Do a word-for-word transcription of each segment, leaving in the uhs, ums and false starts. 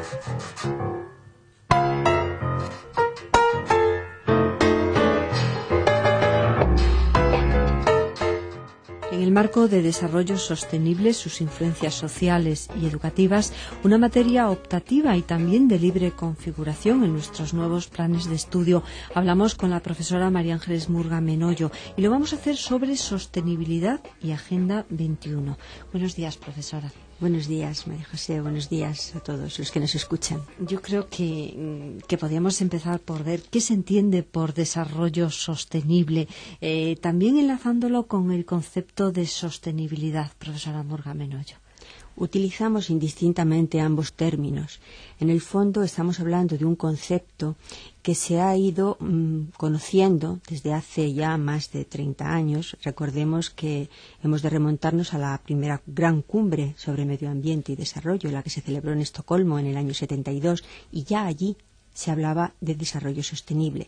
En el marco de desarrollo sostenible, sus influencias sociales y educativas, una materia optativa y también de libre configuración en nuestros nuevos planes de estudio. Hablamos con la profesora María Ángeles Murga Menoyo y lo vamos a hacer sobre sostenibilidad y Agenda veintiuno. Buenos días, profesora. Buenos días, María José. Buenos días a todos los que nos escuchan. Yo creo que, que podríamos empezar por ver qué se entiende por desarrollo sostenible, eh, también enlazándolo con el concepto de sostenibilidad, profesora Murga Menoyo. Utilizamos indistintamente ambos términos. En el fondo estamos hablando de un concepto que se ha ido mmm, conociendo desde hace ya más de treinta años. Recordemos que hemos de remontarnos a la primera gran cumbre sobre medio ambiente y desarrollo, la que se celebró en Estocolmo en el año setenta y dos, y ya allí se hablaba de desarrollo sostenible.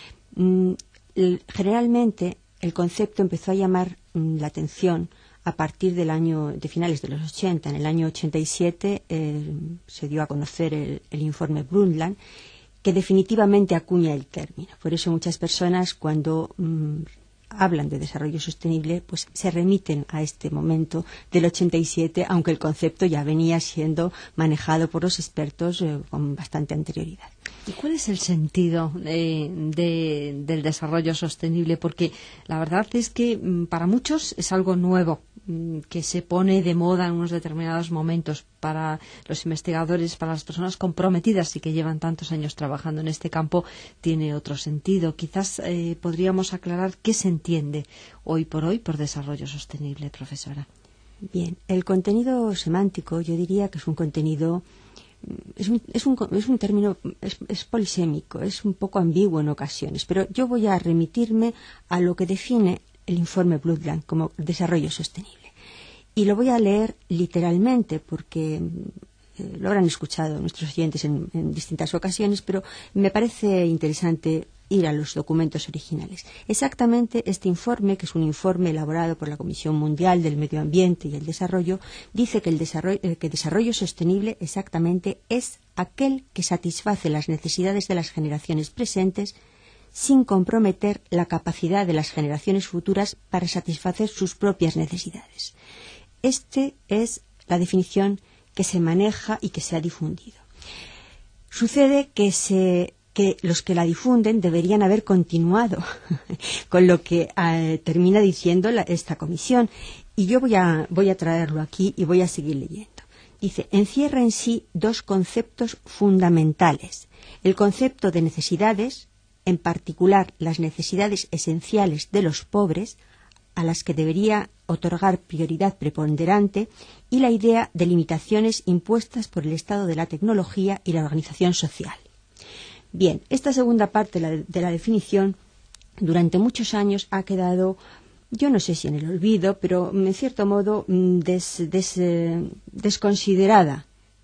Mm, el, generalmente el concepto empezó a llamar mm, la atención a partir del año de finales de los ochenta. En el año ochenta y siete eh, se dio a conocer el, el informe Brundtland, que definitivamente acuña el término. Por eso muchas personas, cuando mmm, hablan de desarrollo sostenible, pues se remiten a este momento del ochenta y siete, aunque el concepto ya venía siendo manejado por los expertos eh, con bastante anterioridad. ¿Y cuál es el sentido eh, de, del desarrollo sostenible? Porque la verdad es que mm, para muchos es algo nuevo, mm, que se pone de moda en unos determinados momentos. Para los investigadores, para las personas comprometidas y que llevan tantos años trabajando en este campo, tiene otro sentido. Quizás eh, podríamos aclarar qué se entiende hoy por hoy por desarrollo sostenible, profesora. Bien, el contenido semántico yo diría que es un contenido... Es un, es, un, es un término, es, es polisémico, es un poco ambiguo en ocasiones, pero yo voy a remitirme a lo que define el informe Brundtland como desarrollo sostenible. Y lo voy a leer literalmente porque eh, lo habrán escuchado nuestros oyentes en, en distintas ocasiones, pero me parece interesante ir a los documentos originales. Exactamente este informe, que es un informe elaborado por la Comisión Mundial del Medio Ambiente y el Desarrollo, dice que el desarrollo, eh, que desarrollo sostenible exactamente es aquel que satisface las necesidades de las generaciones presentes sin comprometer la capacidad de las generaciones futuras para satisfacer sus propias necesidades. Esta es la definición que se maneja y que se ha difundido. Sucede que se que los que la difunden deberían haber continuado con lo que eh, termina diciendo la, esta comisión. Y yo voy a, voy a traerlo aquí y voy a seguir leyendo. Dice, encierra en sí dos conceptos fundamentales. El concepto de necesidades, en particular las necesidades esenciales de los pobres, a las que debería otorgar prioridad preponderante, y la idea de limitaciones impuestas por el estado de la tecnología y la organización social. Bien, esta segunda parte de la, de la definición durante muchos años ha quedado, yo no sé si en el olvido, pero en cierto modo des, des, eh, desconsiderada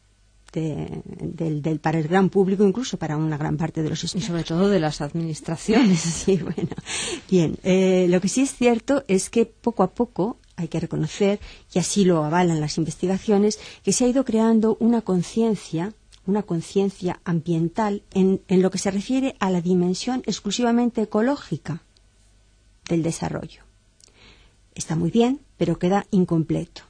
de, del, del, para el gran público, incluso para una gran parte de los estudiantes. Y sobre todo de las administraciones. Sí, bueno. Bien, eh, lo que sí es cierto es que poco a poco hay que reconocer, y así lo avalan las investigaciones, que se ha ido creando una conciencia una conciencia ambiental en, en lo que se refiere a la dimensión exclusivamente ecológica del desarrollo. Está muy bien, pero queda incompleto.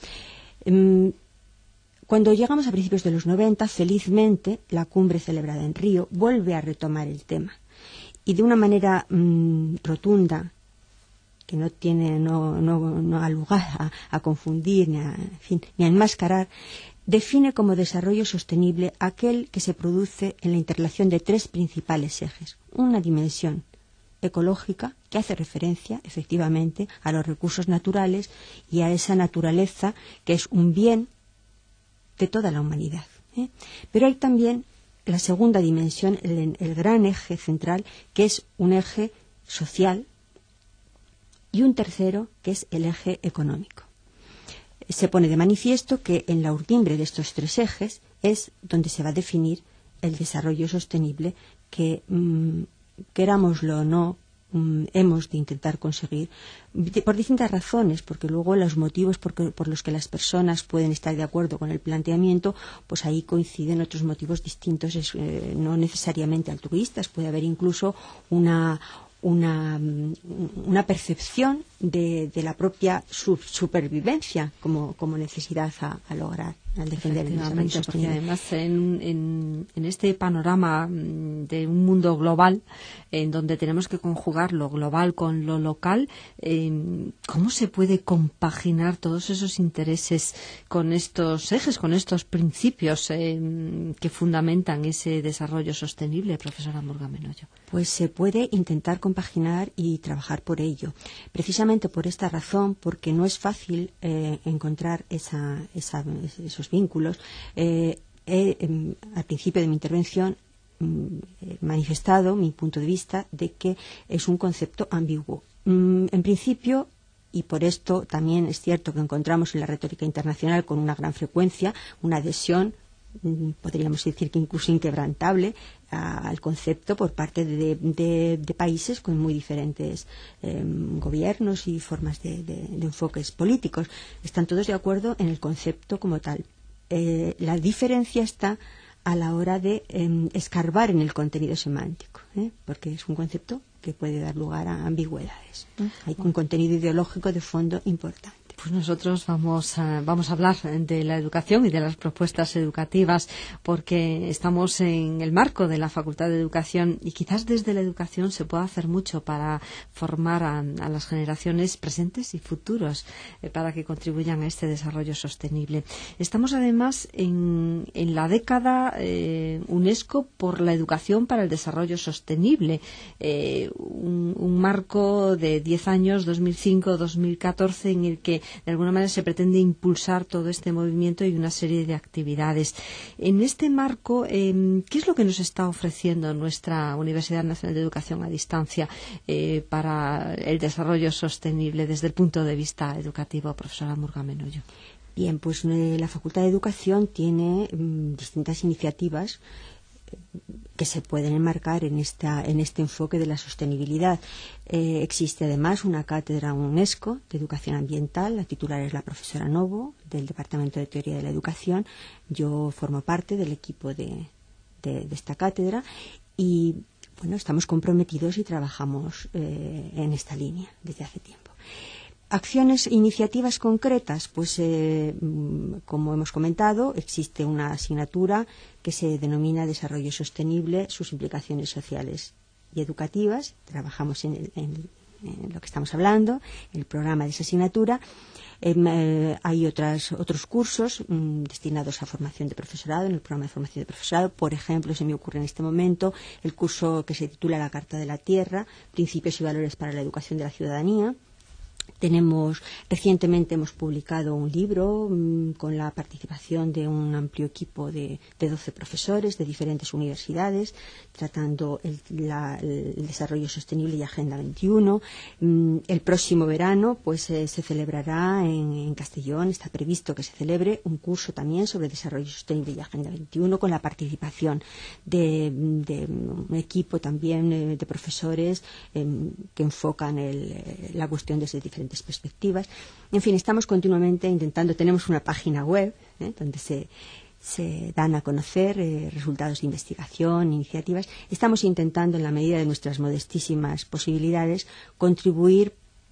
Cuando llegamos a principios de los noventa, felizmente, la cumbre celebrada en Río vuelve a retomar el tema. Y de una manera mmm, rotunda, que no tiene, no, no, no ha lugar a, a confundir ni a, en fin, ni a enmascarar, define como desarrollo sostenible aquel que se produce en la interrelación de tres principales ejes. Una dimensión ecológica, que hace referencia, efectivamente, a los recursos naturales y a esa naturaleza que es un bien de toda la humanidad, ¿eh? Pero hay también la segunda dimensión, el, el gran eje central, que es un eje social, y un tercero, que es el eje económico. Se pone de manifiesto que en la urdimbre de estos tres ejes es donde se va a definir el desarrollo sostenible que, mmm, querámoslo o no, um, hemos de intentar conseguir de, por distintas razones, porque luego los motivos por, que, por los que las personas pueden estar de acuerdo con el planteamiento, pues ahí coinciden otros motivos distintos, es, eh, no necesariamente altruistas, puede haber incluso una Una, una percepción de, de la propia sub, supervivencia como, como necesidad a, a lograr, al defender el desarrollo sostenible. Porque además en, en, en este panorama de un mundo global, en donde tenemos que conjugar lo global con lo local, eh, ¿cómo se puede compaginar todos esos intereses con estos ejes, con estos principios eh, que fundamentan ese desarrollo sostenible, profesora Murga Menoyo? Pues se puede intentar compaginar y trabajar por ello. Precisamente por esta razón, porque no es fácil eh, encontrar esa, esa, esos vínculos, eh, he, eh, al principio de mi intervención he manifestado mi punto de vista de que es un concepto ambiguo. Mm, en principio, y por esto también es cierto que encontramos en la retórica internacional con una gran frecuencia una adhesión, podríamos decir que incluso inquebrantable, a, al concepto por parte de, de, de países con muy diferentes eh, gobiernos y formas de, de, de enfoques políticos. Están todos de acuerdo en el concepto como tal. Eh, la diferencia está a la hora de eh, escarbar en el contenido semántico, ¿eh? Porque es un concepto que puede dar lugar a ambigüedades. ¿eh? Hay un contenido ideológico de fondo importante. Pues nosotros vamos a, vamos a hablar de la educación y de las propuestas educativas, porque estamos en el marco de la Facultad de Educación y quizás desde la educación se pueda hacer mucho para formar a, a las generaciones presentes y futuros eh, para que contribuyan a este desarrollo sostenible. Estamos además en, en la década eh, UNESCO por la educación para el desarrollo sostenible, eh, un, un marco de diez años, dos mil cinco a dos mil catorce, en el que de alguna manera se pretende impulsar todo este movimiento y una serie de actividades. En este marco, eh, ¿qué es lo que nos está ofreciendo nuestra Universidad Nacional de Educación a Distancia eh, para el desarrollo sostenible desde el punto de vista educativo, profesora Murga Menoyo? Bien, pues eh, la Facultad de Educación tiene mm, distintas iniciativas que se pueden enmarcar en, esta, en este enfoque de la sostenibilidad. Eh, existe además una cátedra UNESCO de Educación Ambiental, la titular es la profesora Novo, del Departamento de Teoría de la Educación. Yo formo parte del equipo de, de, de esta cátedra y bueno, estamos comprometidos y trabajamos eh, en esta línea desde hace tiempo. Acciones, iniciativas concretas, pues eh, como hemos comentado, existe una asignatura que se denomina Desarrollo Sostenible, sus implicaciones sociales y educativas. Trabajamos en, el, en, en lo que estamos hablando, en el programa de esa asignatura. Eh, eh, hay otras, otros cursos mm, destinados a formación de profesorado, en el programa de formación de profesorado. Por ejemplo, se me ocurre en este momento el curso que se titula La Carta de la Tierra, Principios y Valores para la Educación de la Ciudadanía. Tenemos, recientemente hemos publicado un libro mmm, con la participación de un amplio equipo de, de doce profesores de diferentes universidades, tratando el, la, el desarrollo sostenible y Agenda veintiuno. Mmm, el próximo verano pues eh, se celebrará en, en Castellón, está previsto que se celebre un curso también sobre desarrollo sostenible y Agenda veintiuno con la participación de, de un equipo también eh, de profesores eh, que enfocan el, la cuestión desde diferentes perspectivas. En fin, estamos continuamente intentando, tenemos una página web ¿eh? donde se, se dan a conocer eh, resultados de investigación, iniciativas. Estamos intentando, en la medida de nuestras modestísimas posibilidades, contribuir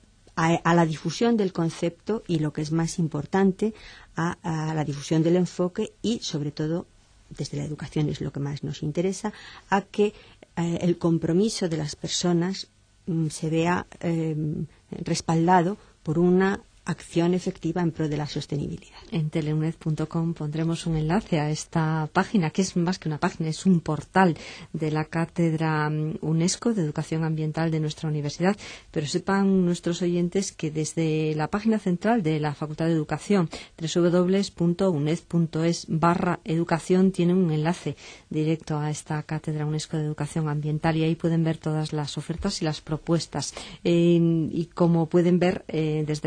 a, a la difusión del concepto y, lo que es más importante, a, a la difusión del enfoque y, sobre todo, desde la educación es lo que más nos interesa, a que eh, el compromiso de las personas mm, se vea eh, respaldado por una acción efectiva en pro de la sostenibilidad. En teleuned punto com pondremos un enlace a esta página, que es más que una página, es un portal de la Cátedra UNESCO de Educación Ambiental de nuestra universidad, pero sepan nuestros oyentes que desde la página central de la Facultad de Educación, doble u doble u doble u punto uned punto es barra educación, tienen un enlace directo a esta Cátedra UNESCO de Educación Ambiental y ahí pueden ver todas las ofertas y las propuestas. Eh, y como pueden ver, eh, desde la UNED se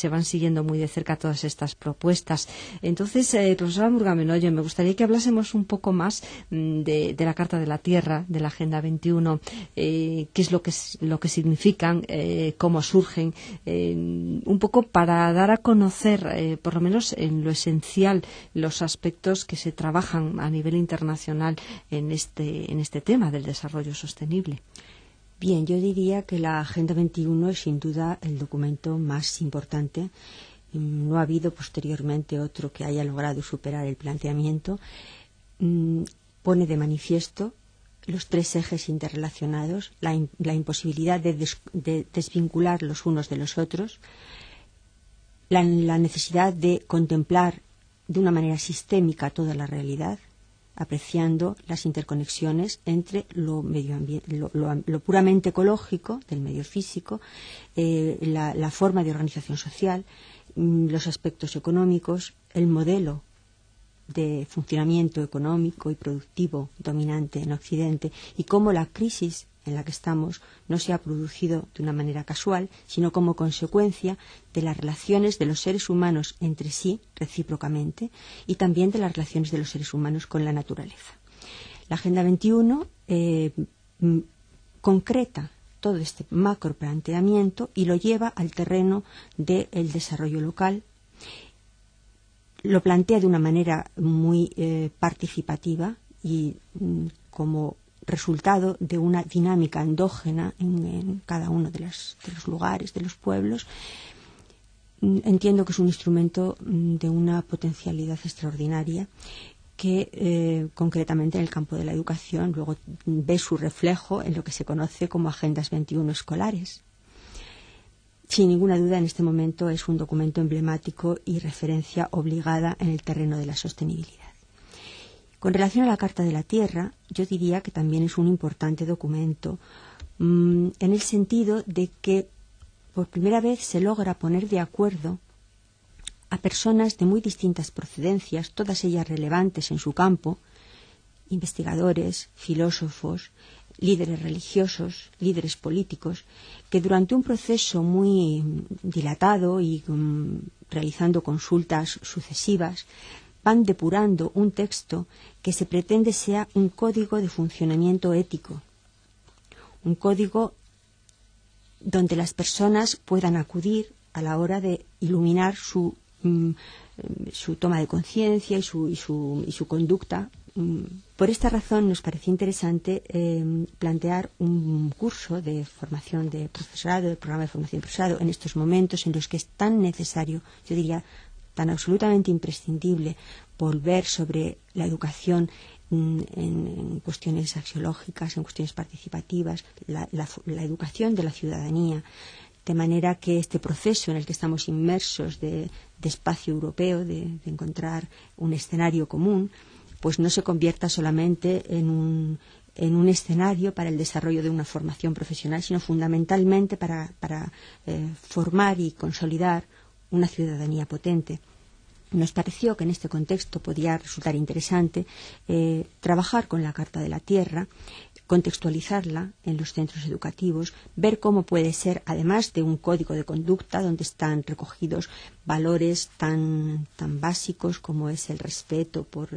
se van siguiendo muy de cerca todas estas propuestas. Entonces, eh, profesora Murga-Menoyo, me gustaría que hablásemos un poco más mm, de, de la Carta de la Tierra, de la Agenda veintiuno, eh, qué es lo que, lo que significan, eh, cómo surgen, eh, un poco para dar a conocer, eh, por lo menos en lo esencial, los aspectos que se trabajan a nivel internacional en este, en este tema del desarrollo sostenible. Bien, yo diría que la Agenda veintiuno es sin duda el documento más importante. No ha habido posteriormente otro que haya logrado superar el planteamiento. Pone de manifiesto los tres ejes interrelacionados, la, in, la imposibilidad de, des, de desvincular los unos de los otros, la, la necesidad de contemplar de una manera sistémica toda la realidad, apreciando las interconexiones entre lo, medio lo, lo, lo puramente ecológico del medio físico, eh, la, la forma de organización social, los aspectos económicos, el modelo de funcionamiento económico y productivo dominante en Occidente y cómo la crisis en la que estamos no se ha producido de una manera casual, sino como consecuencia de las relaciones de los seres humanos entre sí, recíprocamente, y también de las relaciones de los seres humanos con la naturaleza. La Agenda veintiuno eh, concreta todo este macro planteamiento y lo lleva al terreno del desarrollo local. Lo plantea de una manera muy eh, participativa y mm, como resultado de una dinámica endógena en, en cada uno de, las, de los lugares, de los pueblos. Entiendo que es un instrumento de una potencialidad extraordinaria que eh, concretamente en el campo de la educación luego ve su reflejo en lo que se conoce como Agendas veintiuno escolares. Sin ninguna duda, en este momento es un documento emblemático y referencia obligada en el terreno de la sostenibilidad. Con relación a la Carta de la Tierra, yo diría que también es un importante documento mmm, en el sentido de que por primera vez se logra poner de acuerdo a personas de muy distintas procedencias, todas ellas relevantes en su campo, investigadores, filósofos, líderes religiosos, líderes políticos, que durante un proceso muy dilatado y um, realizando consultas sucesivas, van depurando un texto que se pretende sea un código de funcionamiento ético, un código donde las personas puedan acudir a la hora de iluminar su, mm, su toma de conciencia y su, y, su, y su conducta. Por esta razón nos parecía interesante eh, plantear un curso de formación de profesorado, de programa de formación de profesorado, en estos momentos en los que es tan necesario, yo diría, tan absolutamente imprescindible volver sobre la educación en, en cuestiones axiológicas, en cuestiones participativas, la, la, la educación de la ciudadanía, de manera que este proceso en el que estamos inmersos de, de espacio europeo, de, de encontrar un escenario común, pues no se convierta solamente en un, en un escenario para el desarrollo de una formación profesional, sino fundamentalmente para, para eh, formar y consolidar una ciudadanía potente. Nos pareció que en este contexto podía resultar interesante eh, trabajar con la Carta de la Tierra, contextualizarla en los centros educativos, ver cómo puede ser, además de un código de conducta donde están recogidos valores tan, tan básicos como es el respeto por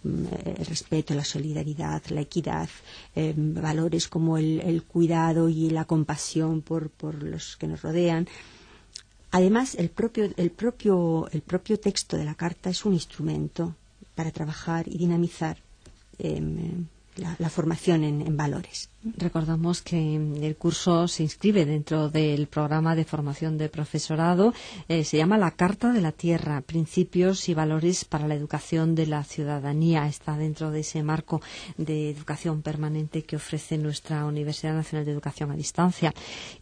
el respeto, la solidaridad, la equidad, eh, valores como el, el cuidado y la compasión por, por los que nos rodean. Además, el propio, el, propio, el propio texto de la Carta es un instrumento para trabajar y dinamizar eh, la, la formación en, en valores. Recordamos que el curso se inscribe dentro del programa de formación de profesorado. Eh, se llama La Carta de la Tierra, Principios y Valores para la Educación de la Ciudadanía. Está dentro de ese marco de educación permanente que ofrece nuestra Universidad Nacional de Educación a Distancia.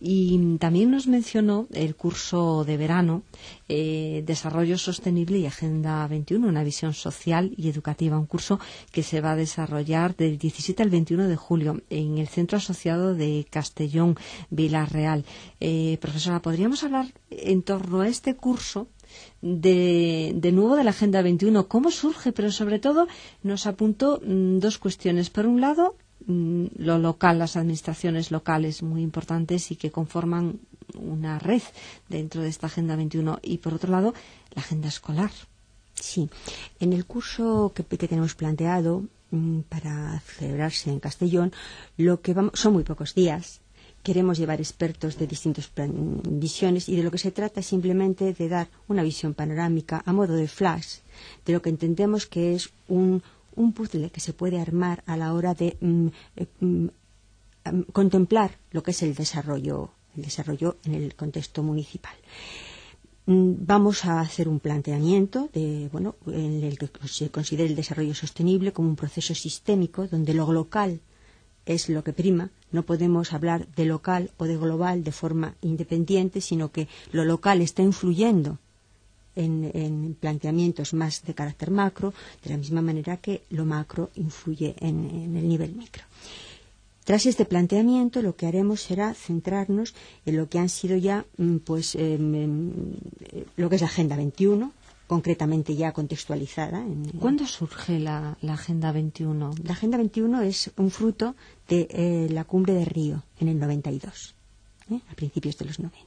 Y también nos mencionó el curso de verano, eh, Desarrollo Sostenible y Agenda veintiuno, una visión social y educativa. Un curso que se va a desarrollar del diecisiete al veintiuno de julio en el Centro Asociado de Castellón, Vilarreal. Eh, profesora, ¿podríamos hablar en torno a este curso de, de nuevo de la Agenda veintiuno? ¿Cómo surge? Pero sobre todo nos apuntó mmm, dos cuestiones. Por un lado, mmm, lo local, las administraciones locales muy importantes y que conforman una red dentro de esta Agenda veintiuno. Y por otro lado, la agenda escolar. Sí, en el curso que, que tenemos planteado mmm, para celebrarse en Castellón, lo que vamos, son muy pocos días. Queremos llevar expertos de distintas visiones y de lo que se trata es simplemente de dar una visión panorámica a modo de flash de lo que entendemos que es un, un puzzle que se puede armar a la hora de mm, eh, mm, contemplar lo que es el desarrollo, el desarrollo en el contexto municipal. Vamos a hacer un planteamiento de, bueno, en el que se considere el desarrollo sostenible como un proceso sistémico donde lo local es lo que prima. No podemos hablar de local o de global de forma independiente, sino que lo local está influyendo en, en planteamientos más de carácter macro, de la misma manera que lo macro influye en, en el nivel micro. Tras este planteamiento, lo que haremos será centrarnos en lo que han sido ya, pues, eh, lo que es la Agenda veintiuno, concretamente ya contextualizada. En, ¿Cuándo surge la, la Agenda veintiuno? La Agenda veintiuno es un fruto de eh, la Cumbre de Río en el noventa y dos, ¿eh? A principios de los noventa.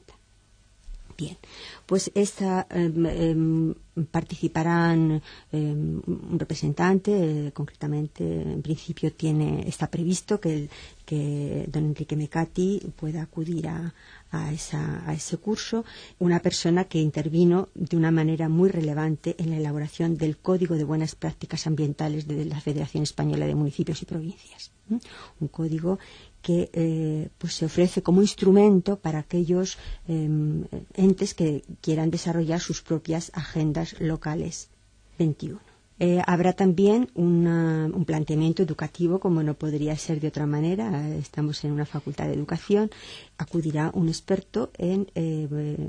Bien, pues esta eh, eh, participarán eh, un representante, eh, concretamente en principio tiene está previsto que, el, que don Enrique Mecati pueda acudir a, a, esa, a ese curso, una persona que intervino de una manera muy relevante en la elaboración del Código de Buenas Prácticas Ambientales de la Federación Española de Municipios y Provincias, ¿eh? Un código que eh, pues se ofrece como instrumento para aquellos eh, entes que quieran desarrollar sus propias agendas locales veintiuno. Eh, habrá también una, un planteamiento educativo, como no podría ser de otra manera. Estamos en una facultad de educación. Acudirá un experto en eh,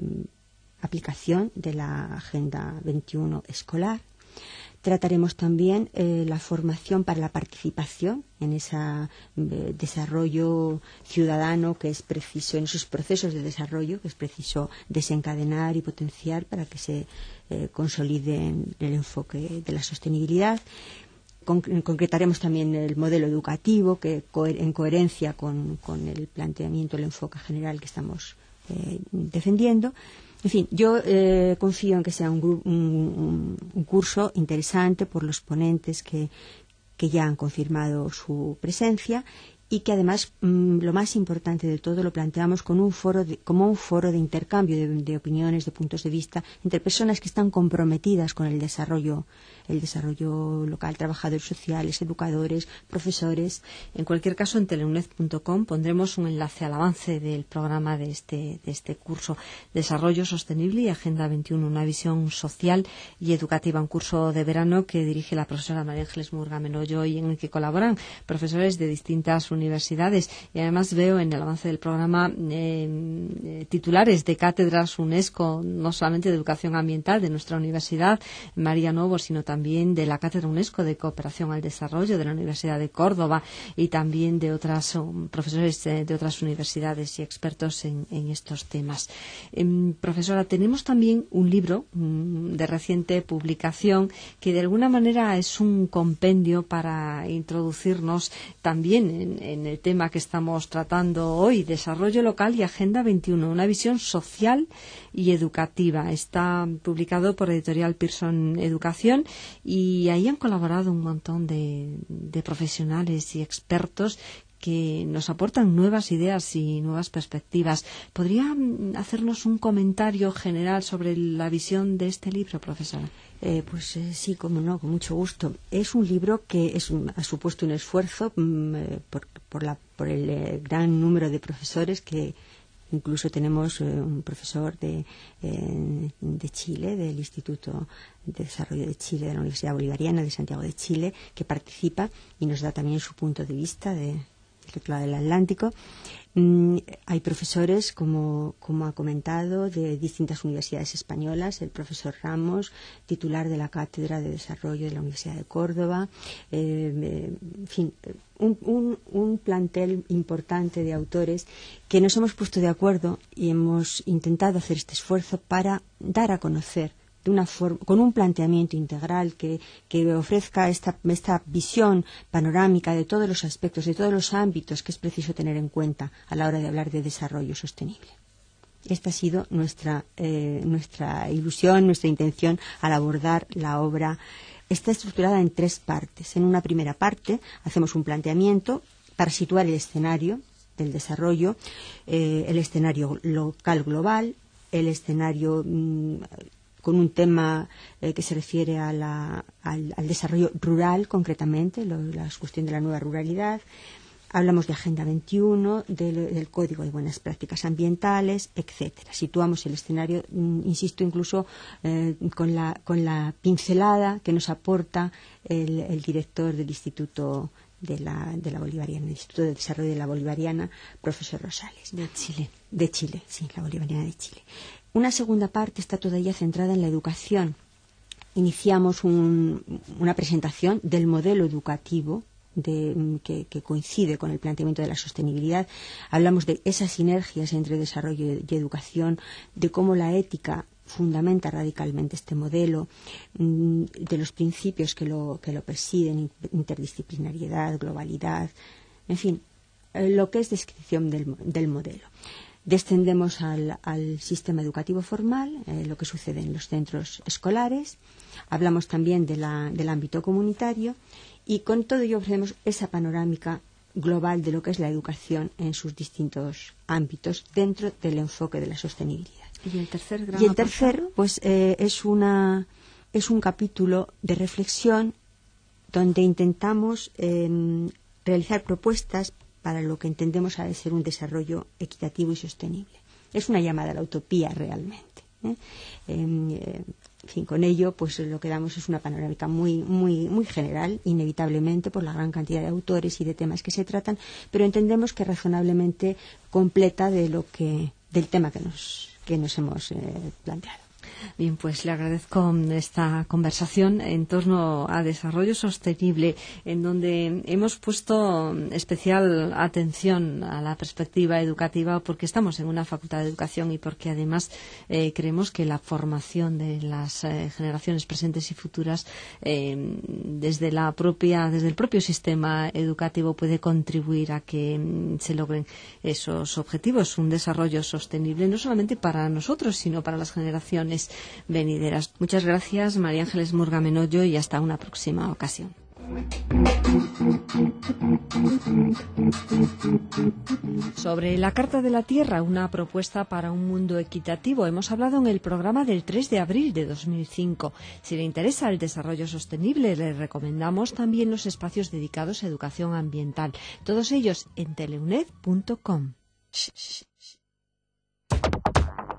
aplicación de la Agenda veintiuno escolar. Trataremos también eh, la formación para la participación en ese eh, desarrollo ciudadano que es preciso, en esos procesos de desarrollo que es preciso desencadenar y potenciar para que se eh, consolide en el enfoque de la sostenibilidad. Con, concretaremos también el modelo educativo que co en coherencia con, con el planteamiento, el enfoque general que estamos eh, defendiendo. En fin, yo eh, confío en que sea un, un, un curso interesante por los ponentes que, que ya han confirmado su presencia y que además mmm, lo más importante de todo lo planteamos con un foro de, como un foro de intercambio de, de opiniones, de puntos de vista entre personas que están comprometidas con el desarrollo, el desarrollo local, trabajadores sociales, educadores, profesores. En cualquier caso, en teleuned punto com pondremos un enlace al avance del programa de este, de este curso Desarrollo Sostenible y Agenda veintiuno, una visión social y educativa, un curso de verano que dirige la profesora María Ángeles Murga Menoyo y en el que colaboran profesores de distintas universidades. Y además veo en el avance del programa eh, titulares de cátedras UNESCO, no solamente de educación ambiental de nuestra universidad María Novo, sino también de la cátedra UNESCO de cooperación al desarrollo de la Universidad de Córdoba y también de otras um, profesores eh, de otras universidades y expertos en, en estos temas. Eh, profesora, tenemos también un libro um, de reciente publicación que de alguna manera es un compendio para introducirnos también en, en el tema que estamos tratando hoy, desarrollo local y Agenda veintiuno, una visión social y educativa. Está publicado por Editorial Pearson Educación y ahí han colaborado un montón de, de profesionales y expertos que nos aportan nuevas ideas y nuevas perspectivas. ¿Podría hacernos un comentario general sobre la visión de este libro, profesora? Eh, pues eh, sí, como no, con mucho gusto. Es un libro que es, ha supuesto un esfuerzo mmm, por, por, la, por el eh, gran número de profesores que incluso tenemos eh, un profesor de, eh, de Chile, del Instituto de Desarrollo de Chile, de la Universidad Bolivariana de Santiago de Chile, que participa y nos da también su punto de vista de, del otro lado del Atlántico. Mm, hay profesores, como, como ha comentado, de distintas universidades españolas, el profesor Ramos, titular de la Cátedra de Desarrollo de la Universidad de Córdoba, eh, eh, en fin, un, un, un plantel importante de autores que nos hemos puesto de acuerdo y hemos intentado hacer este esfuerzo para dar a conocer de una forma, con un planteamiento integral que, que ofrezca esta, esta visión panorámica de todos los aspectos, de todos los ámbitos que es preciso tener en cuenta a la hora de hablar de desarrollo sostenible. Esta ha sido nuestra, eh, nuestra ilusión, nuestra intención al abordar la obra. Está estructurada en tres partes. En una primera parte hacemos un planteamiento para situar el escenario del desarrollo, eh, el escenario local global, el escenario mmm, con un tema eh, que se refiere a la, al, al desarrollo rural concretamente, lo, la cuestión de la nueva ruralidad. Hablamos de Agenda veintiuno, del, del Código de Buenas Prácticas Ambientales, etcétera. Situamos el escenario, insisto, incluso eh, con, la, con la pincelada que nos aporta el, el director del Instituto de la, de la Bolivariana, el Instituto de Desarrollo de la Bolivariana, profesor Rosales. De Chile. De Chile, sí, la Bolivariana de Chile. Una segunda parte está todavía centrada en la educación. Iniciamos un, una presentación del modelo educativo De, que, que coincide con el planteamiento de la sostenibilidad. Hablamos de esas sinergias entre desarrollo y educación, de cómo la ética fundamenta radicalmente este modelo, de los principios que lo, que lo presiden, interdisciplinariedad, globalidad, en fin, lo que es descripción del, del modelo. Descendemos al, al sistema educativo formal, eh, lo que sucede en los centros escolares. Hablamos también de la, del ámbito comunitario. Y con todo ello ofrecemos esa panorámica global de lo que es la educación en sus distintos ámbitos dentro del enfoque de la sostenibilidad. Y el tercer gran Y el tercero, pues, eh, es una es un capítulo de reflexión donde intentamos eh, realizar propuestas para lo que entendemos ha de ser un desarrollo equitativo y sostenible. Es una llamada a la utopía realmente. ¿eh? Eh, En fin, con ello, pues lo que damos es una panorámica muy, muy, muy general, inevitablemente por la gran cantidad de autores y de temas que se tratan, pero entendemos que razonablemente completa de lo que, del tema que nos, que nos hemos eh, planteado. Bien, pues le agradezco esta conversación en torno a desarrollo sostenible, en donde hemos puesto especial atención a la perspectiva educativa porque estamos en una facultad de educación y porque además eh, creemos que la formación de las eh, generaciones presentes y futuras eh, desde la propia, desde el propio sistema educativo puede contribuir a que mm, se logren esos objetivos, un desarrollo sostenible no solamente para nosotros, sino para las generaciones venideras. Muchas gracias, María Ángeles Murga Menollo, y hasta una próxima ocasión. Sobre la Carta de la Tierra, una propuesta para un mundo equitativo, hemos hablado en el programa del tres de abril de dos mil cinco. Si le interesa el desarrollo sostenible, le recomendamos también los espacios dedicados a educación ambiental, todos ellos en teleuned punto com.